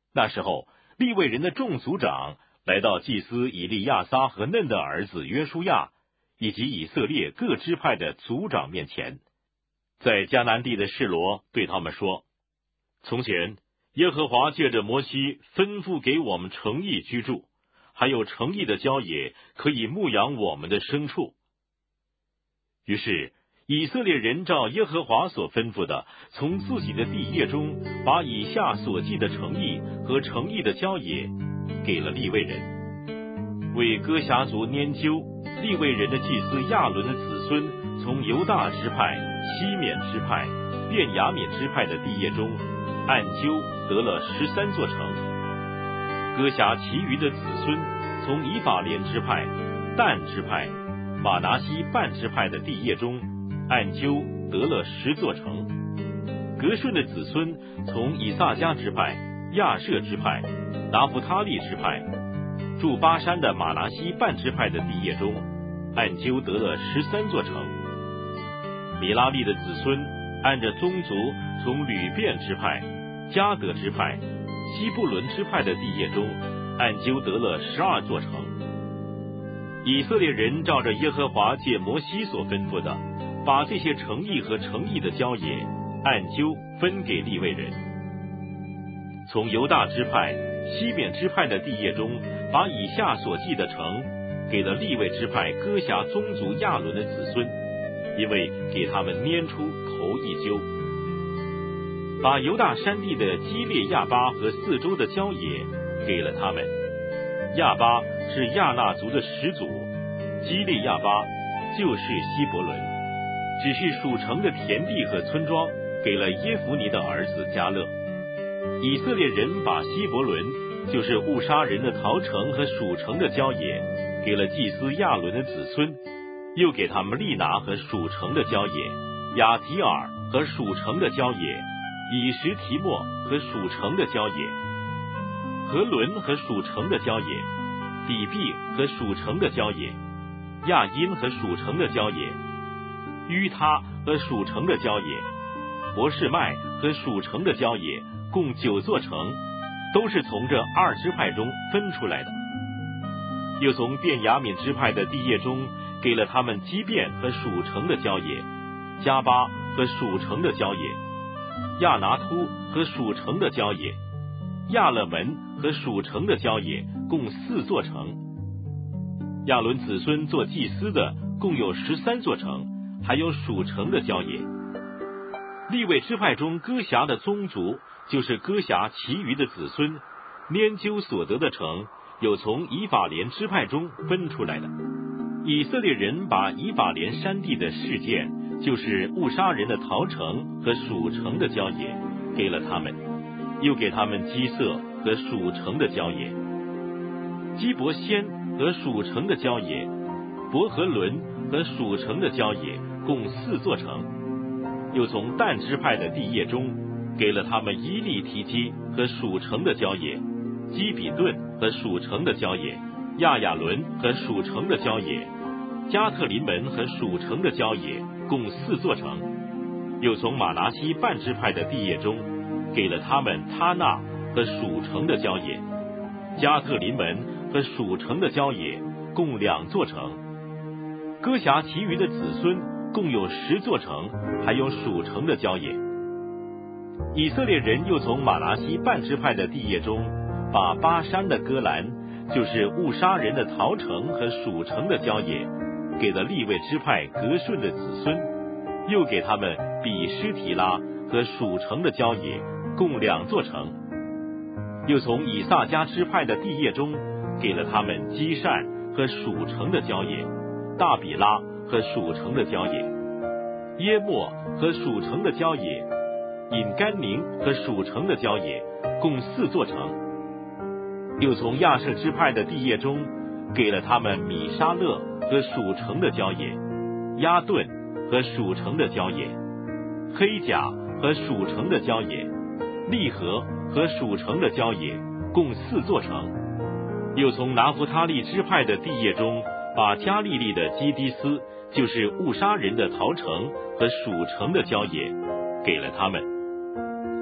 那时候，利未人的众族长来到祭司以利亚撒和嫩的儿子约书亚以及以色列各支派的族长面前，在迦南地的示罗对他们说：从前耶和华借着摩西吩咐给我们城邑居住，还有城邑的郊野可以牧养我们的牲畜。于是以色列人照耶和华所吩咐的，从自己的地业中把以下所记的城邑和城邑的郊野给了利未人。为歌辖族拈阄，利未人的祭司亚伦的子孙从犹大支派、西缅支派、便雅悯支派的地业中按阄得了13座城。歌辖其余的子孙从以法莲支派、但支派、马拿西半支派的地业中按阄得了10座城。革顺的子孙从以萨迦支派、亚设支派、拿弗他利支派，住巴山的马拿西半支派的地业中按阄得了13座城。米拉利的子孙按着宗族从吕便支派、迦得支派、西布伦支派的地业中按阄得了12座城。以色列人照着耶和华借摩西所吩咐的，把这些城邑和城邑的郊野按阄分给利未人。从犹大支派、西缅支派的地业中，把以下所记的城给了利未支派歌辖宗族亚伦的子孙，因为给他们拈出头一阄。把犹大山地的基列亚巴和四周的郊野给了他们。亚巴是亚纳族的始祖，基列亚巴就是希伯伦，只是属城的田地和村庄给了耶孚尼的儿子迦勒。以色列人把希伯伦，就是误杀人的陶城和属城的郊野，给了祭司亚伦的子孙，又给他们利拿和属城的郊野，亚提尔和属城的郊野，以实提莫和属城的郊野，何伦和属城的郊野，底壁和属城的郊野，亚因和属城的郊野，于他和属城的郊野，伯示麦和属城的郊野，共9座城，都是从这2支派中分出来的。又从便雅悯支派的地业中给了他们基遍和属城的郊野，加巴和属城的郊野，亚拿突和属城的郊野，亚勒门和属城的郊野，共4座城。亚伦子孙做祭司的共有13座城，还有属城的郊野。利未支派中歌辖的宗族，就是歌辖其余的子孙，拈阄所得的城，有从以法莲支派中分出来的。以色列人把以法莲山地的事件，就是误杀人的陶城和属城的郊野，给了他们，又给他们基色和属城的郊野，基伯先和属城的郊野，伯和伦和属城的郊野，共4座城。又从但支派的地业中给了他们伊利提基和属城的郊野，基比顿和属城的郊野，亚亚伦和属城的郊野，加特林门和属城的郊野，共4座城。又从马拿西半支派的地业中给了他们他纳和属城的郊野，加特林门和属城的郊野，共2座城。歌辖其余的子孙共有10座城，还有属城的郊野。以色列人又从马拿西半支派的地业中，把巴山的戈兰，就是误杀人的陶城和属城的郊野，给了利未支派革顺的子孙，又给他们比施提拉和属城的郊野，共2座城。又从以萨迦支派的地业中给了他们基善和属城的郊野，大比拉和属城的郊野，耶莫和属城的郊野，引甘宁和属城的郊野，共4座城。又从亚设支派的地业中给了他们米沙勒和属城的郊野，亚顿和属城的郊野，黑甲和属城的郊野，利和和属城的郊野，共4座城。又从拿弗他利支派的地业中把加利利的基迪斯，就是误杀人的陶城和属城的郊野，给了他们。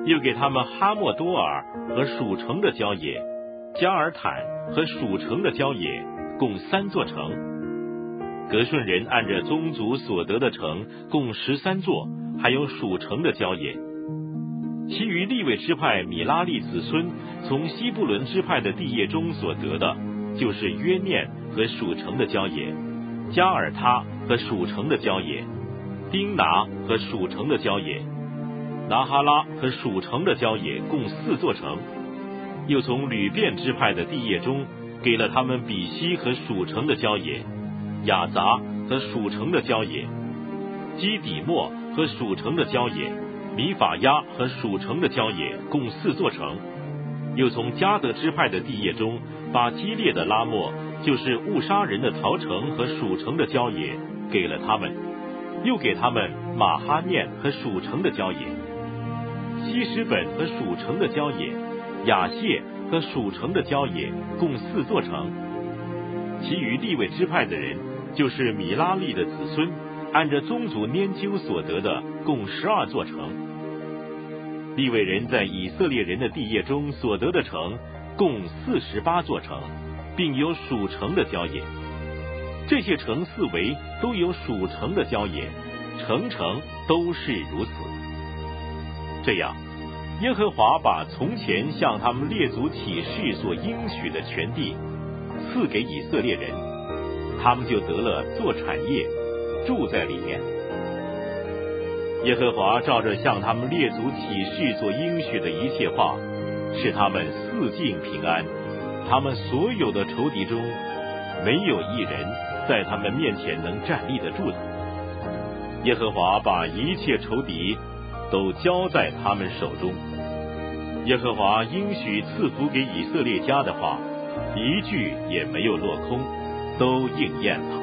又给他们哈莫多尔和属城的郊野，加尔坦和属城的郊野，共3座城。革顺人按着宗族所得的城共13座，还有属城的郊野。其余利未支派米拉利子孙从西布伦支派的地业中所得的，就是约念和属城的郊野，加尔他和属城的郊野，丁拿和属城的郊野，拿哈拉和属城的郊野，共4座城。又从吕便支派的地业中给了他们比西和属城的郊野，雅杂和属城的郊野，基底莫和属城的郊野，米法亚和属城的郊野，共4座城。又从迦得支派的地业中把基列的拉末，就是误杀人的陶城和属城的郊野给了他们，又给他们马哈念和属城的郊野，希实本和属城的郊野，雅谢和属城的郊野，共4座城。其余利未支派的人，就是米拉利的子孙，按着宗族拈阄所得的，共12座城。利未人在以色列人的地业中所得的城，共48座城，并有属城的郊野。这些城四围都有属城的郊野，城城都是如此。这样，耶和华把从前向他们列祖起誓所应许的全地赐给以色列人，他们就得了做产业，住在里面。耶和华照着向他们列祖起誓所应许的一切话，使他们四境平安，他们所有的仇敌中没有一人在他们面前能站立得住的。耶和华把一切仇敌都交在他们手中。耶和华应许赐福给以色列家的话，一句也没有落空，都应验了。